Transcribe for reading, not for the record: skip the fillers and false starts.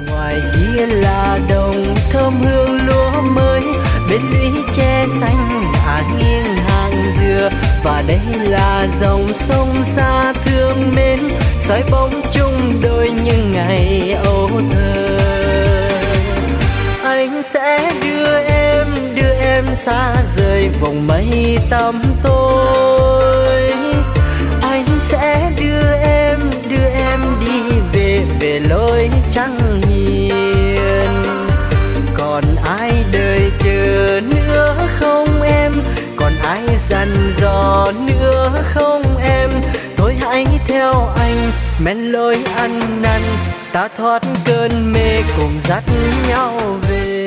Ngoài kia là đồng thơm hương lúa mới, bên lũy tre xanh nghiêng hàng dừa. Và đây là dòng sông xa thương mến, soi bóng chung đôi những ngày âu thơ. Anh sẽ đưa em xa rời vòng mây tăm tối. Anh sẽ đưa em đi về lối trắng hiền. Còn ai đợi chờ nữa không em? Còn ai dặn dò nữa không em? Thôi hãy theo anh men lối ăn năn, ta thoát cơn mê cùng dắt nhau về.